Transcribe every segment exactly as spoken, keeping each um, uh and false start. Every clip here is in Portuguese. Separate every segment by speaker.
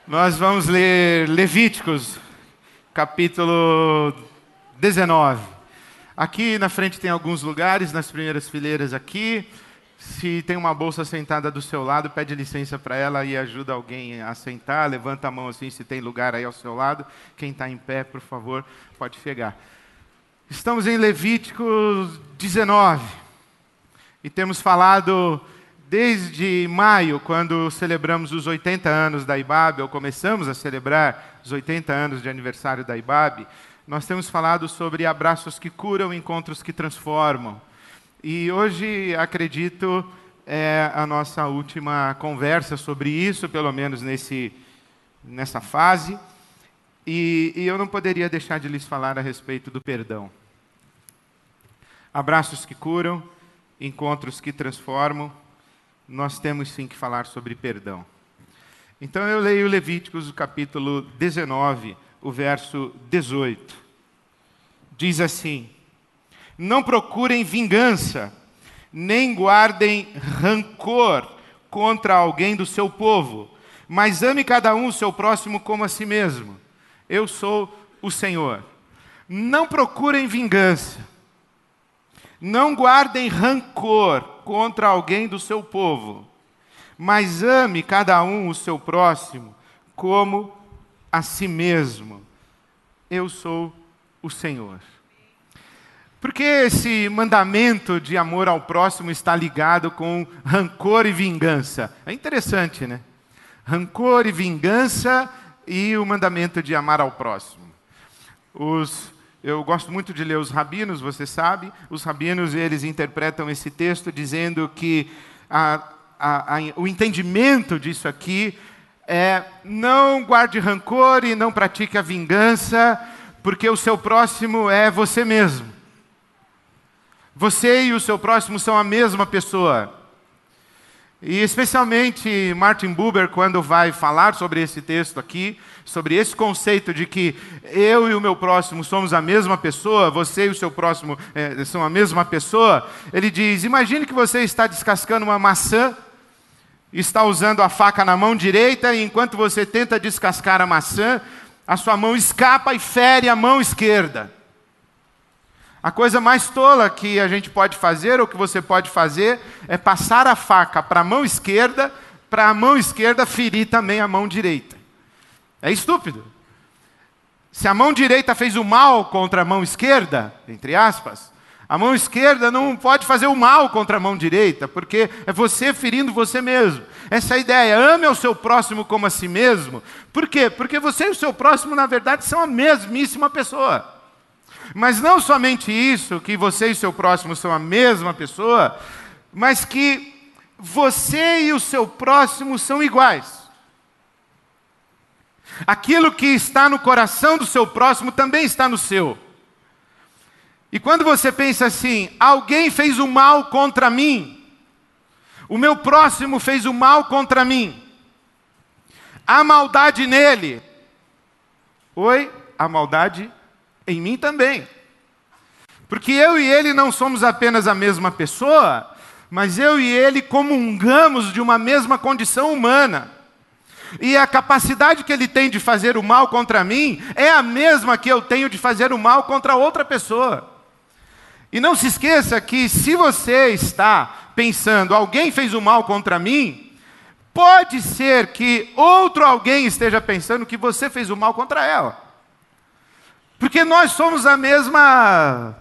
Speaker 1: Nós vamos ler Levíticos, capítulo dezenove. Aqui na frente tem alguns lugares, nas primeiras fileiras aqui. Se tem uma bolsa sentada do seu lado, pede licença para ela e ajuda alguém a sentar. Levanta a mão assim se tem lugar aí ao seu lado. Quem está em pé, por favor, pode chegar. Estamos em Levíticos dezenove. E temos falado desde maio, quando celebramos os oitenta anos da I B A B, ou começamos a celebrar os oitenta anos de aniversário da I B A B, nós temos falado sobre abraços que curam, encontros que transformam. E hoje, acredito, é a nossa última conversa sobre isso, pelo menos nesse, nessa fase. E, e eu não poderia deixar de lhes falar a respeito do perdão. Abraços que curam, encontros que transformam. Nós temos sim que falar sobre perdão. Então eu leio Levíticos, o capítulo dezenove, o verso dezoito. Diz assim: não procurem vingança, nem guardem rancor contra alguém do seu povo, mas ame cada um o seu próximo como a si mesmo. Eu sou o Senhor. Não procurem vingança, não guardem rancor contra alguém do seu povo, mas ame cada um o seu próximo como a si mesmo. Eu sou o Senhor. Porque esse mandamento de amor ao próximo está ligado com rancor e vingança? É interessante, né? Rancor e vingança e o mandamento de amar ao próximo. Os Eu gosto muito de ler os rabinos, você sabe. Os rabinos, eles interpretam esse texto dizendo que a, a, a, o entendimento disso aqui é: não guarde rancor e não pratique a vingança, porque o seu próximo é você mesmo. Você e o seu próximo são a mesma pessoa. E especialmente Martin Buber, quando vai falar sobre esse texto aqui, sobre esse conceito de que eu e o meu próximo somos a mesma pessoa, você e o seu próximo é, são a mesma pessoa, ele diz: imagine que você está descascando uma maçã, está usando a faca na mão direita, e enquanto você tenta descascar a maçã, a sua mão escapa e fere a mão esquerda. A coisa mais tola que a gente pode fazer, ou que você pode fazer, é passar a faca para a mão esquerda, para a mão esquerda ferir também a mão direita. É estúpido. Se a mão direita fez o mal contra a mão esquerda, entre aspas, a mão esquerda não pode fazer o mal contra a mão direita, porque é você ferindo você mesmo. Essa é a ideia. Ame ao seu próximo como a si mesmo. Por quê? Porque você e o seu próximo, na verdade, são a mesmíssima pessoa. Mas não somente isso, que você e o seu próximo são a mesma pessoa, mas que você e o seu próximo são iguais. Aquilo que está no coração do seu próximo também está no seu. E quando você pensa assim: alguém fez o mal contra mim, o meu próximo fez o mal contra mim, há maldade nele. Oi? Há maldade em mim também. Porque eu e ele não somos apenas a mesma pessoa, mas eu e ele comungamos de uma mesma condição humana. E a capacidade que ele tem de fazer o mal contra mim é a mesma que eu tenho de fazer o mal contra outra pessoa. E não se esqueça que se você está pensando: alguém fez o mal contra mim, pode ser que outro alguém esteja pensando que você fez o mal contra ela. Porque nós somos a mesma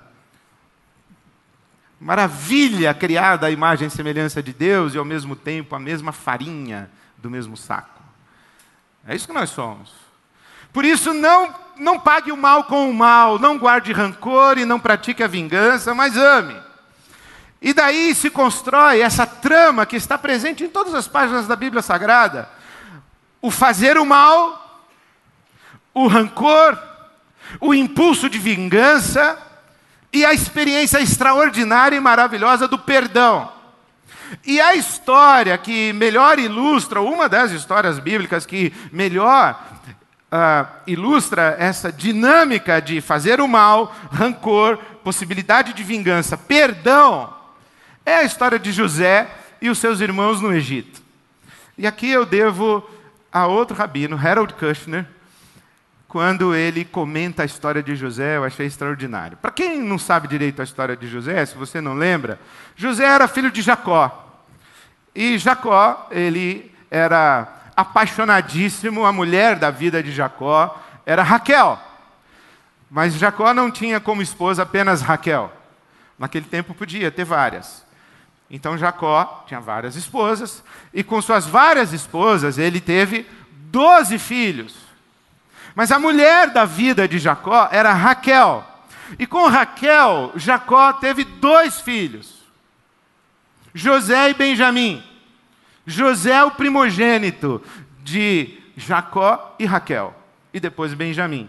Speaker 1: maravilha criada à imagem e semelhança de Deus, e ao mesmo tempo a mesma farinha do mesmo saco. É isso que nós somos. Por isso, não, não pague o mal com o mal, não guarde rancor e não pratique a vingança, mas ame. E daí se constrói essa trama que está presente em todas as páginas da Bíblia Sagrada: o fazer o mal, o rancor, o impulso de vingança e a experiência extraordinária e maravilhosa do perdão. E a história que melhor ilustra, uma das histórias bíblicas que melhor uh, ilustra essa dinâmica de fazer o mal, rancor, possibilidade de vingança, perdão, é a história de José e os seus irmãos no Egito. E aqui eu devo a outro rabino, Harold Kushner, quando ele comenta a história de José. Eu achei extraordinário. Para quem não sabe direito a história de José, se você não lembra, José era filho de Jacó. E Jacó, ele era apaixonadíssimo, a mulher da vida de Jacó era Raquel. Mas Jacó não tinha como esposa apenas Raquel. Naquele tempo podia ter várias. Então Jacó tinha várias esposas, e com suas várias esposas ele teve doze filhos. Mas a mulher da vida de Jacó era Raquel. E com Raquel, Jacó teve dois filhos, José e Benjamim. José é o primogênito de Jacó e Raquel, e depois Benjamim.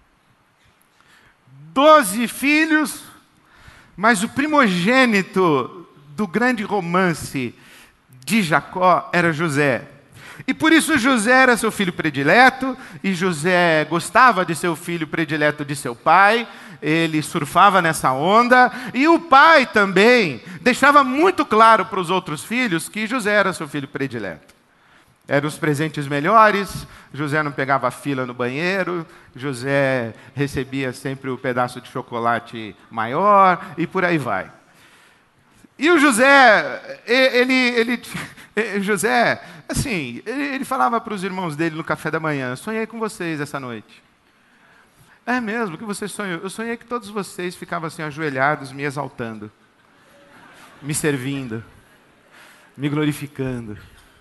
Speaker 1: Doze filhos, mas o primogênito do grande romance de Jacó era José. E por isso José era seu filho predileto, e José gostava de ser o filho predileto de seu pai, ele surfava nessa onda, e o pai também deixava muito claro para os outros filhos que José era seu filho predileto. Eram os presentes melhores, José não pegava fila no banheiro, José recebia sempre o pedaço de chocolate maior, e por aí vai. E o José, ele, ele, ele José, assim, ele, ele falava para os irmãos dele no café da manhã: sonhei com vocês essa noite. É mesmo, o que você sonhou? Eu sonhei que todos vocês ficavam assim ajoelhados, me exaltando, me servindo, me glorificando.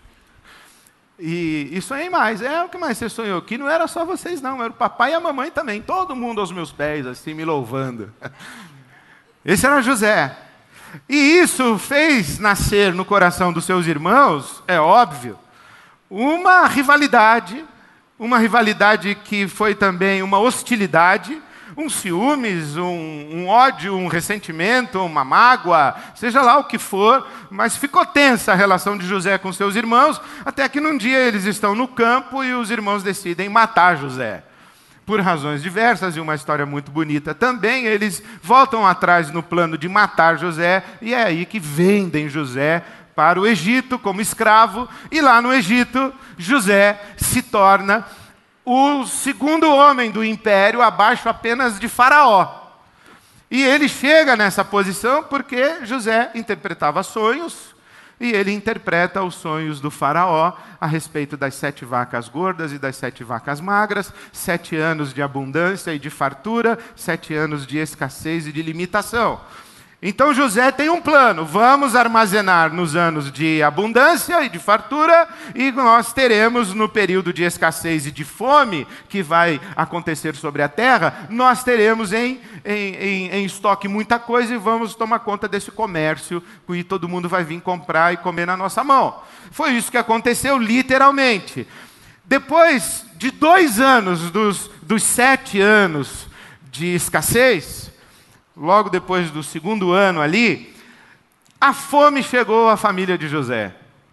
Speaker 1: E, e sonhei mais. É, o que mais você sonhou? Que não era só vocês não, era o papai e a mamãe também, todo mundo aos meus pés, assim, me louvando. Esse era José. E isso fez nascer no coração dos seus irmãos, é óbvio, uma rivalidade, uma rivalidade que foi também uma hostilidade, um ciúmes, um, um ódio, um ressentimento, uma mágoa, seja lá o que for, mas ficou tensa a relação de José com seus irmãos, até que num dia eles estão no campo e os irmãos decidem matar José. Por razões diversas, e uma história muito bonita também, eles voltam atrás no plano de matar José, e é aí que vendem José para o Egito como escravo, e lá no Egito, José se torna o segundo homem do império, abaixo apenas de Faraó. E ele chega nessa posição porque José interpretava sonhos, e ele interpreta os sonhos do Faraó a respeito das sete vacas gordas e das sete vacas magras, sete anos de abundância e de fartura, sete anos de escassez e de limitação. Então José tem um plano: vamos armazenar nos anos de abundância e de fartura, e nós teremos no período de escassez e de fome que vai acontecer sobre a terra, nós teremos em, em, em, em estoque muita coisa, e vamos tomar conta desse comércio, e todo mundo vai vir comprar e comer na nossa mão. Foi isso que aconteceu literalmente. Depois de dois anos, dos, dos sete anos de escassez, logo depois do segundo ano ali, a fome chegou à família de José.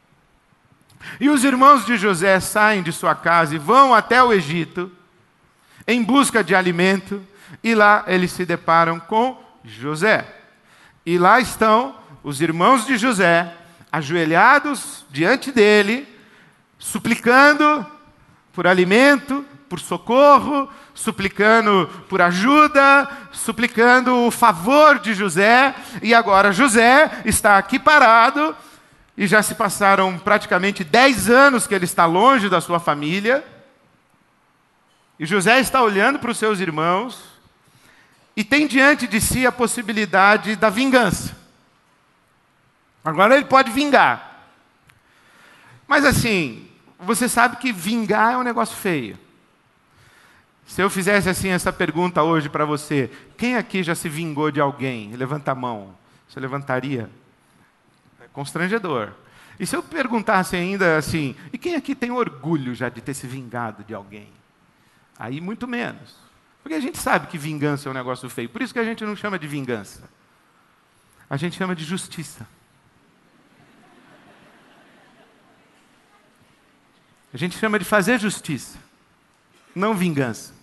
Speaker 1: E os irmãos de José saem de sua casa e vão até o Egito em busca de alimento, e lá eles se deparam com José. E lá estão os irmãos de José, ajoelhados diante dele, suplicando por alimento, por socorro, suplicando por ajuda, suplicando o favor de José. E agora José está aqui parado, e já se passaram praticamente dez anos que ele está longe da sua família. E José está olhando para os seus irmãos e tem diante de si a possibilidade da vingança. Agora ele pode vingar. Mas assim, você sabe que vingar é um negócio feio. Se eu fizesse assim essa pergunta hoje para você: quem aqui já se vingou de alguém? Levanta a mão. Você levantaria? É constrangedor. E se eu perguntasse ainda assim: e quem aqui tem orgulho já de ter se vingado de alguém? Aí muito menos. Porque a gente sabe que vingança é um negócio feio. Por isso que a gente não chama de vingança. A gente chama de justiça. A gente chama de fazer justiça, não vingança.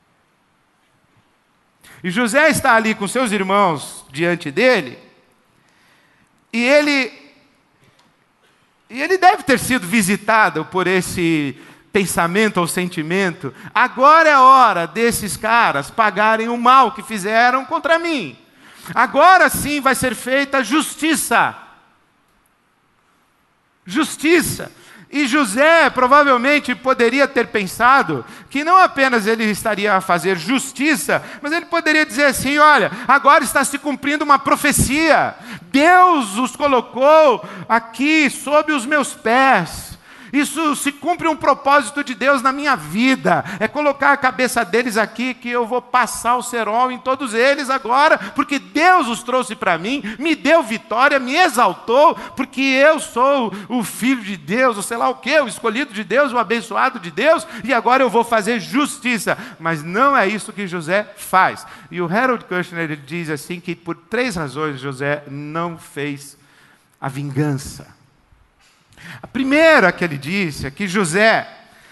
Speaker 1: E José está ali com seus irmãos diante dele, e ele, e ele deve ter sido visitado por esse pensamento ou sentimento, agora é a hora desses caras pagarem o mal que fizeram contra mim. Agora sim vai ser feita justiça. Justiça. E José provavelmente poderia ter pensado que não apenas ele estaria a fazer justiça, mas ele poderia dizer assim: olha, agora está se cumprindo uma profecia. Deus os colocou aqui sob os meus pés. Isso se cumpre um propósito de Deus na minha vida. É colocar a cabeça deles aqui que eu vou passar o cerol em todos eles agora, porque Deus os trouxe para mim, me deu vitória, me exaltou, porque eu sou o filho de Deus, ou sei lá o quê, o escolhido de Deus, o abençoado de Deus, e agora eu vou fazer justiça. Mas não é isso que José faz. E o Harold Kushner ele diz assim que por três razões José não fez a vingança. A primeira que ele disse é que José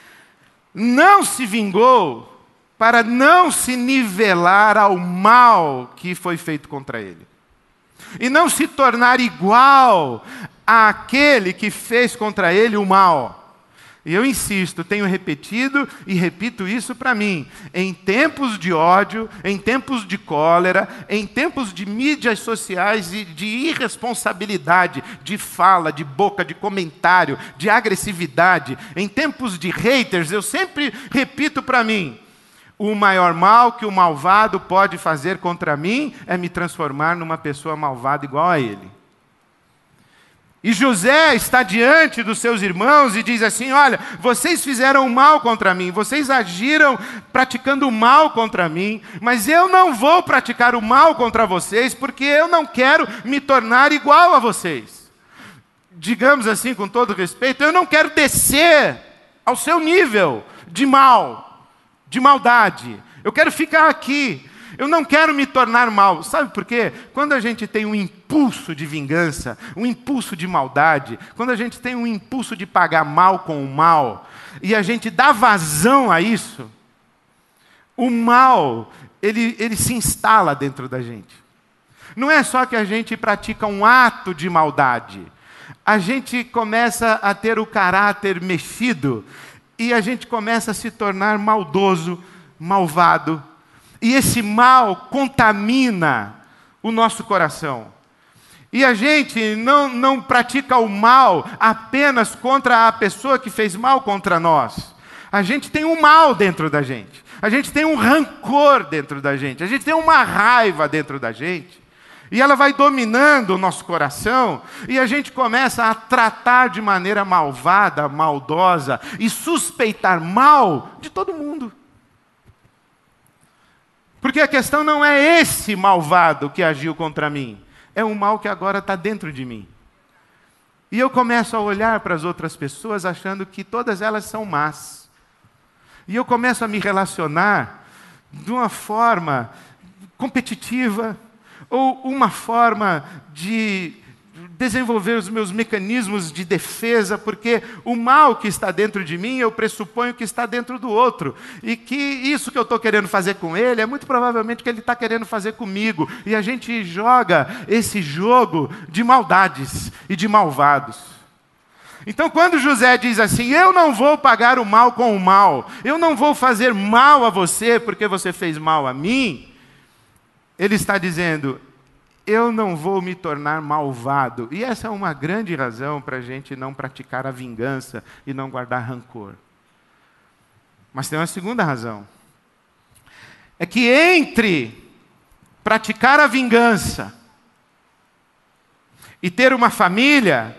Speaker 1: não se vingou para não se nivelar ao mal que foi feito contra ele. E não se tornar igual àquele que fez contra ele o mal. E eu insisto, tenho repetido e repito isso para mim. Em tempos de ódio, em tempos de cólera, em tempos de mídias sociais e de irresponsabilidade, de fala, de boca, de comentário, de agressividade, em tempos de haters, eu sempre repito para mim: o maior mal que o malvado pode fazer contra mim é me transformar numa pessoa malvada igual a ele. E José está diante dos seus irmãos e diz assim: olha, vocês fizeram mal contra mim, vocês agiram praticando o mal contra mim, mas eu não vou praticar o mal contra vocês, porque eu não quero me tornar igual a vocês. Digamos assim, com todo respeito, eu não quero descer ao seu nível de mal, de maldade. Eu quero ficar aqui. Eu não quero me tornar mal. Sabe por quê? Quando a gente tem um impulso de vingança, um impulso de maldade, quando a gente tem um impulso de pagar mal com o mal, e a gente dá vazão a isso, o mal, ele, ele se instala dentro da gente. Não é só que a gente pratica um ato de maldade. A gente começa a ter o caráter mexido, e a gente começa a se tornar maldoso, malvado. E esse mal contamina o nosso coração. E a gente não, não pratica o mal apenas contra a pessoa que fez mal contra nós. A gente tem um mal dentro da gente. A gente tem um rancor dentro da gente. A gente tem uma raiva dentro da gente. E ela vai dominando o nosso coração. E a gente começa a tratar de maneira malvada, maldosa e suspeitar mal de todo mundo. Porque a questão não é esse malvado que agiu contra mim. É um mal que agora está dentro de mim. E eu começo a olhar para as outras pessoas achando que todas elas são más. E eu começo a me relacionar de uma forma competitiva ou uma forma de desenvolver os meus mecanismos de defesa, porque o mal que está dentro de mim, eu pressuponho que está dentro do outro. E que isso que eu estou querendo fazer com ele, é muito provavelmente o que ele está querendo fazer comigo. E a gente joga esse jogo de maldades e de malvados. Então, quando José diz assim: eu não vou pagar o mal com o mal, eu não vou fazer mal a você porque você fez mal a mim, ele está dizendo: eu não vou me tornar malvado. E essa é uma grande razão para a gente não praticar a vingança e não guardar rancor. Mas tem uma segunda razão. É que entre praticar a vingança e ter uma família,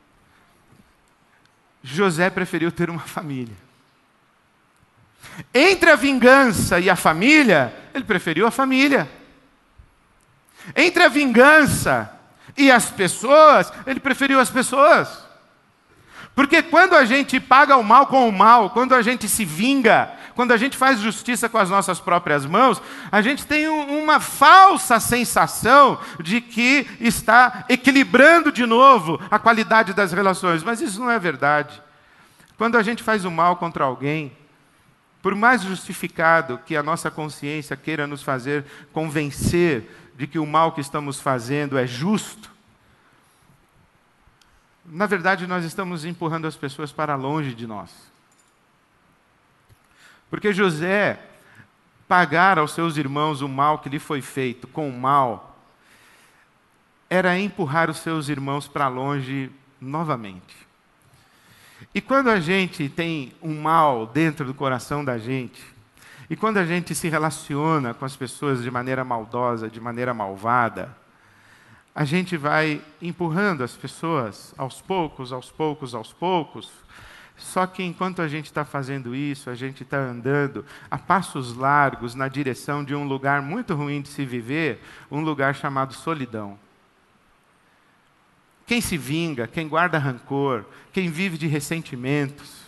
Speaker 1: José preferiu ter uma família. Entre a vingança e a família, ele preferiu a família. Entre a vingança e as pessoas, ele preferiu as pessoas. Porque quando a gente paga o mal com o mal, quando a gente se vinga, quando a gente faz justiça com as nossas próprias mãos, a gente tem um, uma falsa sensação de que está equilibrando de novo a qualidade das relações. Mas isso não é verdade. Quando a gente faz o mal contra alguém, por mais justificado que a nossa consciência queira nos fazer convencer de que o mal que estamos fazendo é justo, na verdade nós estamos empurrando as pessoas para longe de nós. Porque José, pagar aos seus irmãos o mal que lhe foi feito com o mal, era empurrar os seus irmãos para longe novamente. E quando a gente tem um mal dentro do coração da gente, e quando a gente se relaciona com as pessoas de maneira maldosa, de maneira malvada, a gente vai empurrando as pessoas aos poucos, aos poucos, aos poucos. Só que enquanto a gente está fazendo isso, a gente está andando a passos largos na direção de um lugar muito ruim de se viver, um lugar chamado solidão. Quem se vinga, quem guarda rancor, quem vive de ressentimentos,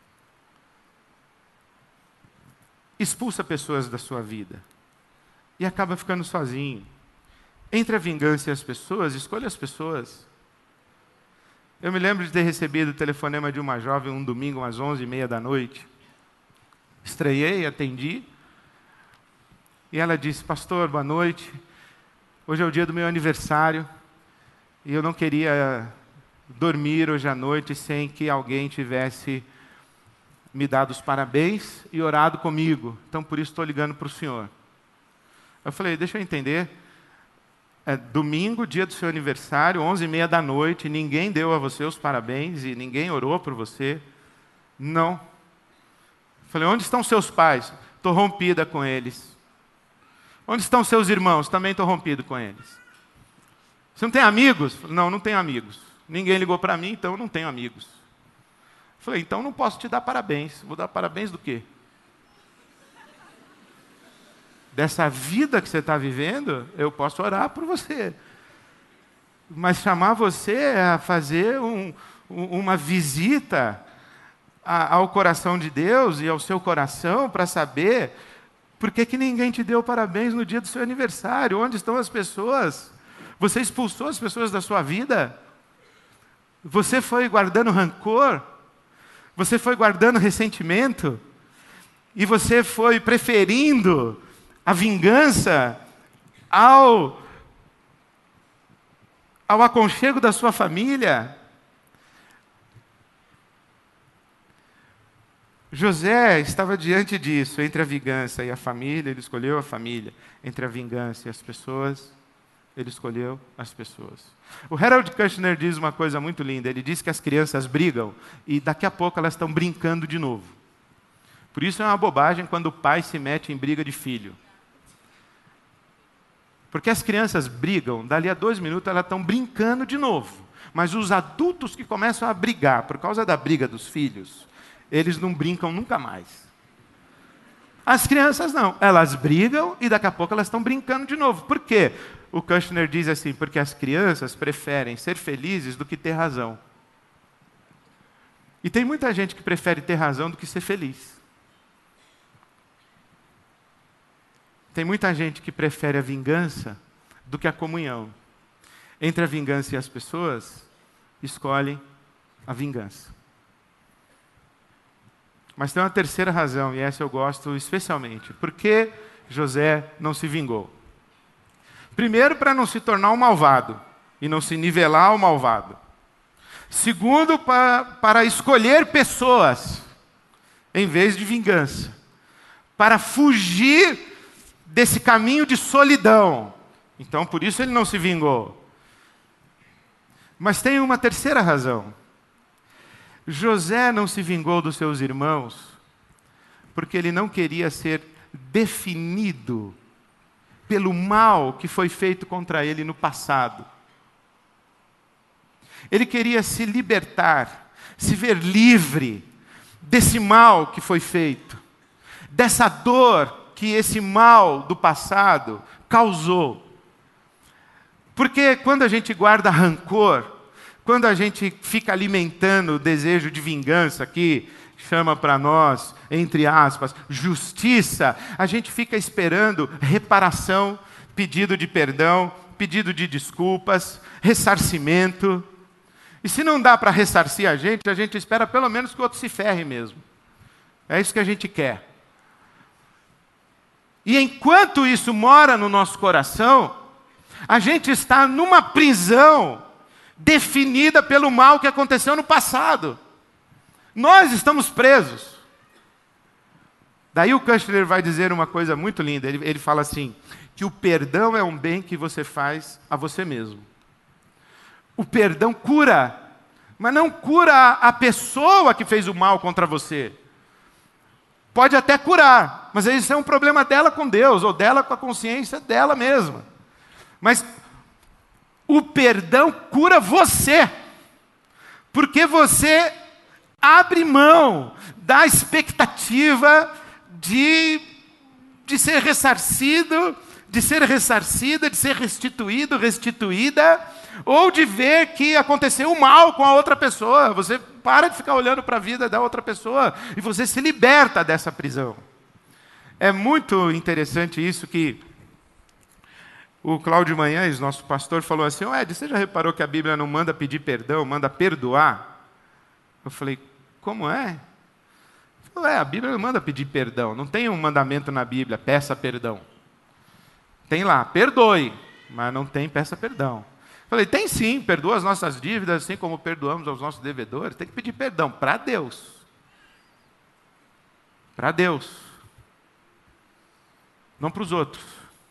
Speaker 1: expulsa pessoas da sua vida e acaba ficando sozinho. Entre a vingança e as pessoas, escolha as pessoas. Eu me lembro de ter recebido o telefonema de uma jovem um domingo, às onze e meia da noite. Estranhei, atendi. E ela disse: pastor, boa noite. Hoje é o dia do meu aniversário. E eu não queria dormir hoje à noite sem que alguém tivesse me dado os parabéns e orado comigo. Então, por isso, estou ligando para o senhor. Eu falei: deixa eu entender. É domingo, dia do seu aniversário, onze e meia da noite, ninguém deu a você os parabéns e ninguém orou por você? Não. Eu falei: onde estão seus pais? Estou rompida com eles. Onde estão seus irmãos? Também estou rompido com eles. Você não tem amigos? Não, não tenho amigos. Ninguém ligou para mim, então eu não tenho amigos. Eu falei: então não posso te dar parabéns. Vou dar parabéns do quê? Dessa vida que você está vivendo, eu posso orar por você. Mas chamar você a fazer um, uma visita a, ao coração de Deus e ao seu coração para saber por que, que ninguém te deu parabéns no dia do seu aniversário. Onde estão as pessoas? Você expulsou as pessoas da sua vida? Você foi guardando rancor? Você foi guardando ressentimento? E você foi preferindo a vingança ao, ao aconchego da sua família? José estava diante disso, entre a vingança e a família, ele escolheu a família. Entre a vingança e as pessoas, ele escolheu as pessoas. O Harold Kushner diz uma coisa muito linda, ele diz que as crianças brigam e daqui a pouco elas estão brincando de novo. Por isso é uma bobagem quando o pai se mete em briga de filho. Porque as crianças brigam, dali a dois minutos elas estão brincando de novo. Mas os adultos que começam a brigar por causa da briga dos filhos, eles não brincam nunca mais. As crianças não, elas brigam e daqui a pouco elas estão brincando de novo. Por quê? O Kushner diz assim: porque as crianças preferem ser felizes do que ter razão. E tem muita gente que prefere ter razão do que ser feliz. Tem muita gente que prefere a vingança do que a comunhão. Entre a vingança e as pessoas, escolhem a vingança. Mas tem uma terceira razão, e essa eu gosto especialmente. Por que José não se vingou? Primeiro, para não se tornar um malvado e não se nivelar ao malvado. Segundo, para, para escolher pessoas em vez de vingança. Para fugir desse caminho de solidão. Então, por isso ele não se vingou. Mas tem uma terceira razão. José não se vingou dos seus irmãos porque ele não queria ser definido pelo mal que foi feito contra ele no passado. Ele queria se libertar, se ver livre desse mal que foi feito, dessa dor que esse mal do passado causou. Porque quando a gente guarda rancor, quando a gente fica alimentando o desejo de vingança, que chama para nós, entre aspas, justiça, a gente fica esperando reparação, pedido de perdão, pedido de desculpas, ressarcimento. E se não dá para ressarcir a gente, a gente espera pelo menos que o outro se ferre mesmo. É isso que a gente quer. E enquanto isso mora no nosso coração, a gente está numa prisão definida pelo mal que aconteceu no passado. Nós estamos presos. Daí o Kushner vai dizer uma coisa muito linda. Ele, ele fala assim, que o perdão é um bem que você faz a você mesmo. O perdão cura, mas não cura a pessoa que fez o mal contra você. Pode até curar, mas isso é um problema dela com Deus, ou dela com a consciência dela mesma. Mas o perdão cura você, porque você abre mão da expectativa de, de ser ressarcido, de ser ressarcida, de ser restituído, restituída, ou de ver que aconteceu mal com a outra pessoa. Você para de ficar olhando para a vida da outra pessoa e você se liberta dessa prisão. É muito interessante isso que o Cláudio Manhães, nosso pastor, falou assim, oh, Ed, você já reparou que a Bíblia não manda pedir perdão, manda perdoar? Eu falei, como é? Ele falou, é, a Bíblia não manda pedir perdão, não tem um mandamento na Bíblia, peça perdão. Tem lá, perdoe, mas não tem peça perdão. Eu falei, tem sim, perdoa as nossas dívidas, assim como perdoamos aos nossos devedores, tem que pedir perdão para Deus. Para Deus. Não para os outros.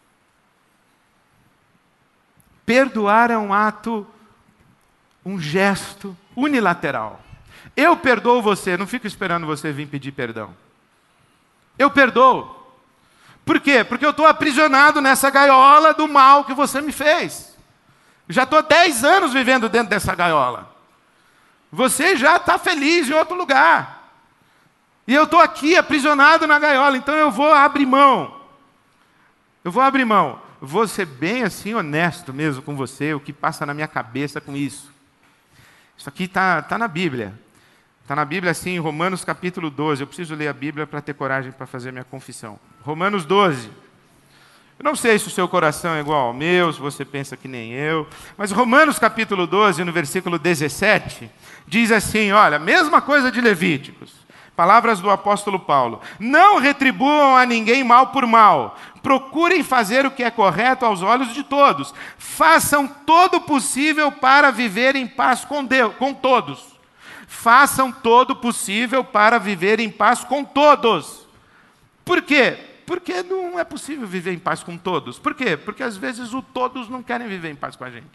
Speaker 1: Perdoar é um ato, um gesto unilateral. Eu perdoo você, não fico esperando você vir pedir perdão. Eu perdoo. Por quê? Porque eu estou aprisionado nessa gaiola do mal que você me fez. Já estou há dez anos vivendo dentro dessa gaiola. Você já está feliz em outro lugar. E eu estou aqui aprisionado na gaiola, então eu vou abrir mão. Eu vou abrir mão. Vou ser bem assim honesto mesmo com você, o que passa na minha cabeça com isso. Isso aqui está tá na Bíblia. Está na Bíblia assim, em Romanos capítulo doze. Eu preciso ler a Bíblia para ter coragem para fazer minha confissão. Romanos doze. Eu não sei se o seu coração é igual ao meu, se você pensa que nem eu, mas Romanos capítulo doze, no versículo dezessete, diz assim, olha, mesma coisa de Levíticos, palavras do apóstolo Paulo, não retribuam a ninguém mal por mal, procurem fazer o que é correto aos olhos de todos, façam todo o possível para viver em paz com Deus, com todos, façam todo o possível para viver em paz com todos. Por quê? Porque não é possível viver em paz com todos. Por quê? Porque às vezes os todos não querem viver em paz com a gente.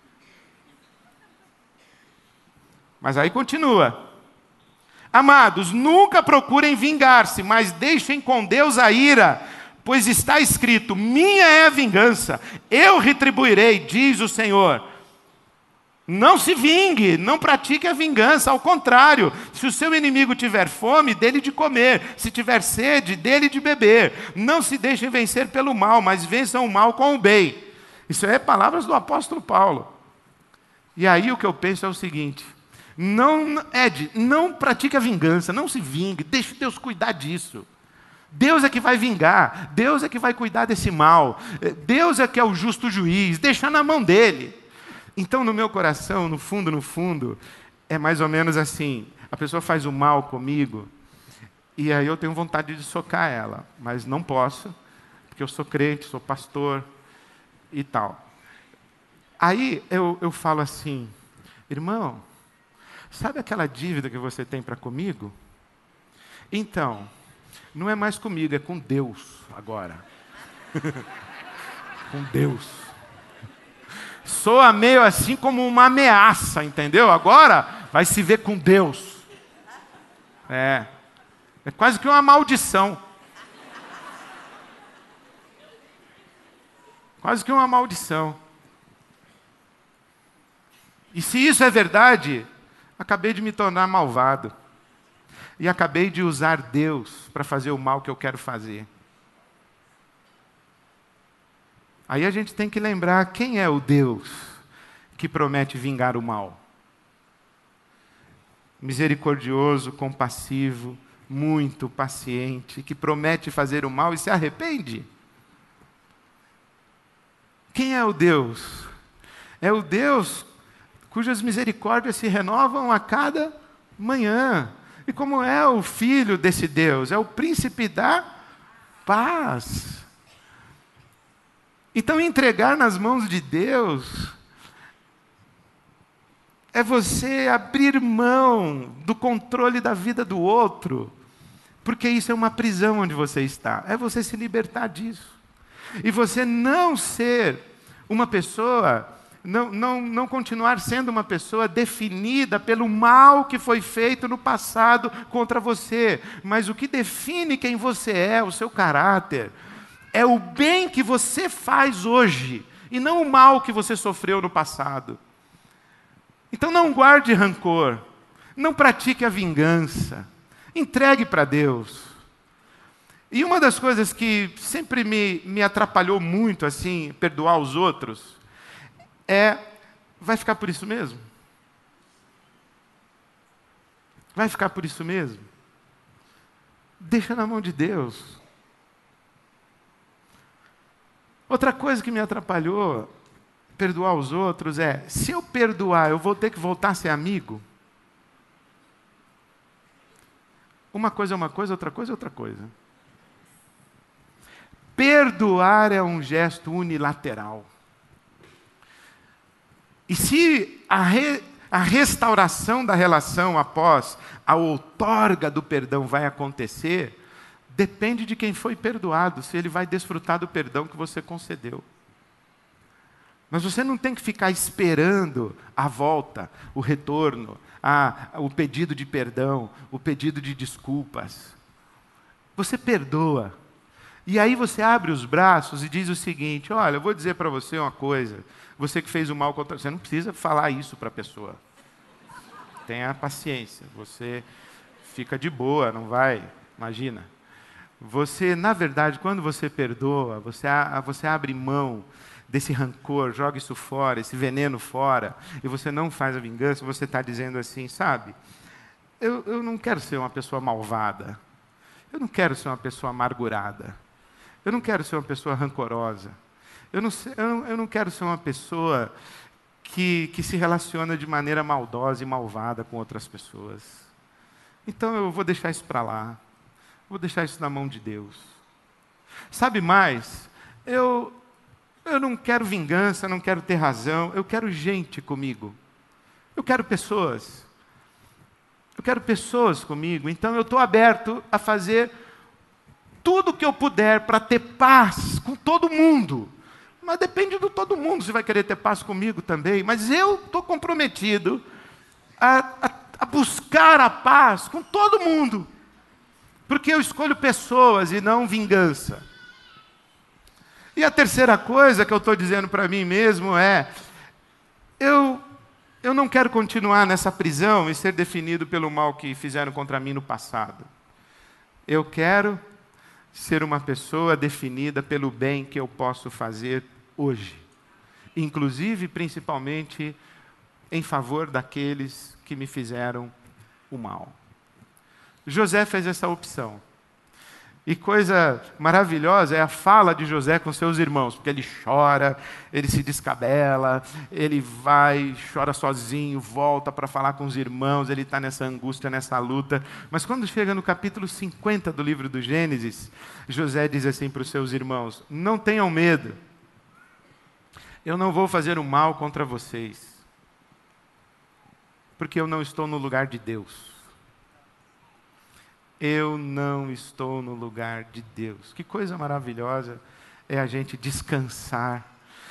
Speaker 1: Mas aí continua. Amados, nunca procurem vingar-se, mas deixem com Deus a ira, pois está escrito, minha é a vingança, eu retribuirei, diz o Senhor. Não se vingue, não pratique a vingança, ao contrário, se o seu inimigo tiver fome, dele de comer, se tiver sede, dele de beber. Não se deixem vencer pelo mal, mas vençam o mal com o bem. Isso é palavras do apóstolo Paulo. E aí o que eu penso é o seguinte, não, Ed, não pratique a vingança, não se vingue, deixe Deus cuidar disso. Deus é que vai vingar, Deus é que vai cuidar desse mal, Deus é que é o justo juiz, deixa na mão dele. Então, no meu coração, no fundo, no fundo, é mais ou menos assim, a pessoa faz o mal comigo, e aí eu tenho vontade de socar ela, mas não posso, porque eu sou crente, sou pastor e tal. Aí eu, eu falo assim, irmão, sabe aquela dívida que você tem para comigo? Então, não é mais comigo, é com Deus agora. Com Deus. Soa meio assim como uma ameaça, entendeu? Agora vai se ver com Deus. É, é quase que uma maldição. Quase que uma maldição. E se isso é verdade, acabei de me tornar malvado. E acabei de usar Deus para fazer o mal que eu quero fazer. Aí a gente tem que lembrar quem é o Deus que promete vingar o mal. Misericordioso, compassivo, muito paciente, que promete fazer o mal e se arrepende. Quem é o Deus? É o Deus cujas misericórdias se renovam a cada manhã. E como é o filho desse Deus? É o príncipe da paz. Então, entregar nas mãos de Deus é você abrir mão do controle da vida do outro, Porque isso é uma prisão onde você está. É você se libertar disso. E você não ser uma pessoa, não, não, não continuar sendo uma pessoa definida pelo mal que foi feito no passado contra você. Mas o que define quem você é, o seu caráter, é o bem que você faz hoje, e não o mal que você sofreu no passado. Então não guarde rancor, não pratique a vingança, entregue para Deus. E uma das coisas que sempre me, me atrapalhou muito, assim, perdoar os outros, é, vai ficar por isso mesmo? Vai ficar por isso mesmo? Deixa na mão de Deus. Outra coisa que me atrapalhou, perdoar os outros, é, se eu perdoar, eu vou ter que voltar a ser amigo? Uma coisa é uma coisa, outra coisa é outra coisa. Perdoar é um gesto unilateral. E se a, re, a restauração da relação após a outorga do perdão vai acontecer, depende de quem foi perdoado, se ele vai desfrutar do perdão que você concedeu. Mas você não tem que ficar esperando a volta, o retorno, a, o pedido de perdão, o pedido de desculpas. Você perdoa. E aí você abre os braços e diz o seguinte, olha, eu vou dizer para você uma coisa, você que fez o mal contra... Você não precisa falar isso para a pessoa. Tenha paciência, você fica de boa, não vai, imagina. Você, na verdade, quando você perdoa, você, você abre mão desse rancor, joga isso fora, esse veneno fora, e você não faz a vingança, você está dizendo assim, sabe, eu, eu não quero ser uma pessoa malvada, eu não quero ser uma pessoa amargurada, eu não quero ser uma pessoa rancorosa, eu não, eu não, eu não quero ser uma pessoa que, que se relaciona de maneira maldosa e malvada com outras pessoas. Então eu vou deixar isso para lá. Vou deixar isso na mão de Deus. Sabe mais? Eu, eu não quero vingança, não quero ter razão. Eu quero gente comigo. Eu quero pessoas. Eu quero pessoas comigo. Então eu estou aberto a fazer tudo o que eu puder para ter paz com todo mundo. Mas depende de todo mundo se vai querer ter paz comigo também. Mas eu estou comprometido a, a, a buscar a paz com todo mundo. Porque eu escolho pessoas e não vingança. E a terceira coisa que eu estou dizendo para mim mesmo é, eu, eu não quero continuar nessa prisão e ser definido pelo mal que fizeram contra mim no passado. Eu quero ser uma pessoa definida pelo bem que eu posso fazer hoje. Inclusive, principalmente, em favor daqueles que me fizeram o mal. José fez essa opção. E coisa maravilhosa é a fala de José com seus irmãos, porque ele chora, ele se descabela, ele vai, chora sozinho, volta para falar com os irmãos, ele está nessa angústia, nessa luta. Mas quando chega no capítulo cinquenta do livro do Gênesis, José diz assim para os seus irmãos, não tenham medo, eu não vou fazer o mal contra vocês, porque eu não estou no lugar de Deus. Eu não estou no lugar de Deus. Que coisa maravilhosa é a gente descansar,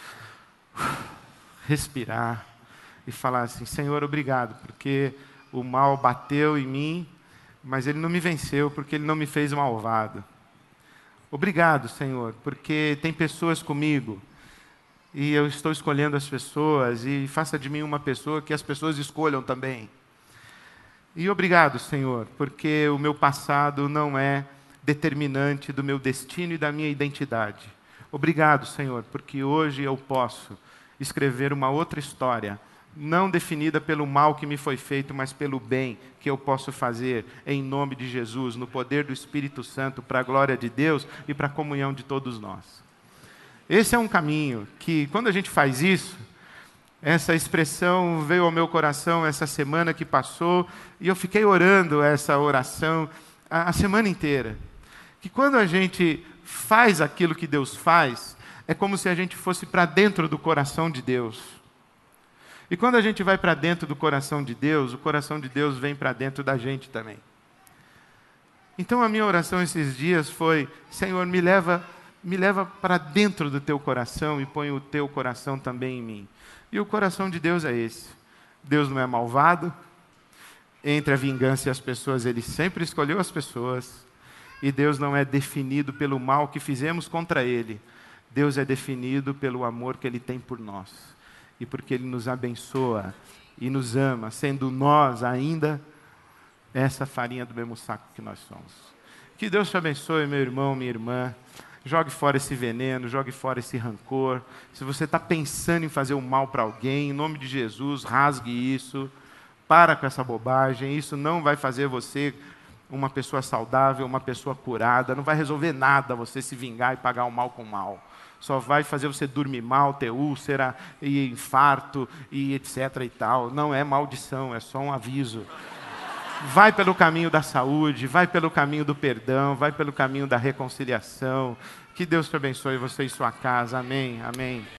Speaker 1: respirar e falar assim, Senhor, obrigado, porque o mal bateu em mim, mas ele não me venceu, porque ele não me fez malvado. Obrigado, Senhor, porque tem pessoas comigo, e eu estou escolhendo as pessoas, e faça de mim uma pessoa que as pessoas escolham também. E obrigado, Senhor, porque o meu passado não é determinante do meu destino e da minha identidade. Obrigado, Senhor, porque hoje eu posso escrever uma outra história, não definida pelo mal que me foi feito, mas pelo bem que eu posso fazer em nome de Jesus, no poder do Espírito Santo, para a glória de Deus e para a comunhão de todos nós. Esse é um caminho que, quando a gente faz isso, essa expressão veio ao meu coração essa semana que passou, e eu fiquei orando essa oração a, a semana inteira. Que quando a gente faz aquilo que Deus faz, é como se a gente fosse para dentro do coração de Deus. E quando a gente vai para dentro do coração de Deus, o coração de Deus vem para dentro da gente também. Então a minha oração esses dias foi: Senhor, me leva, me leva para dentro do teu coração e põe o teu coração também em mim. E o coração de Deus é esse. Deus não é malvado. Entre a vingança e as pessoas, Ele sempre escolheu as pessoas. E Deus não é definido pelo mal que fizemos contra Ele. Deus é definido pelo amor que Ele tem por nós. E porque Ele nos abençoa e nos ama, sendo nós ainda essa farinha do mesmo saco que nós somos. Que Deus te abençoe, meu irmão, minha irmã. Jogue fora esse veneno, jogue fora esse rancor. Se você está pensando em fazer o mal para alguém, em nome de Jesus, rasgue isso. Para com essa bobagem. Isso não vai fazer você uma pessoa saudável, uma pessoa curada. Não vai resolver nada você se vingar e pagar o mal com o mal. Só vai fazer você dormir mal, ter úlcera, e infarto, e etc e tal. Não é maldição, é só um aviso. Vai pelo caminho da saúde, vai pelo caminho do perdão, vai pelo caminho da reconciliação. Que Deus te abençoe, você e sua casa. Amém, amém.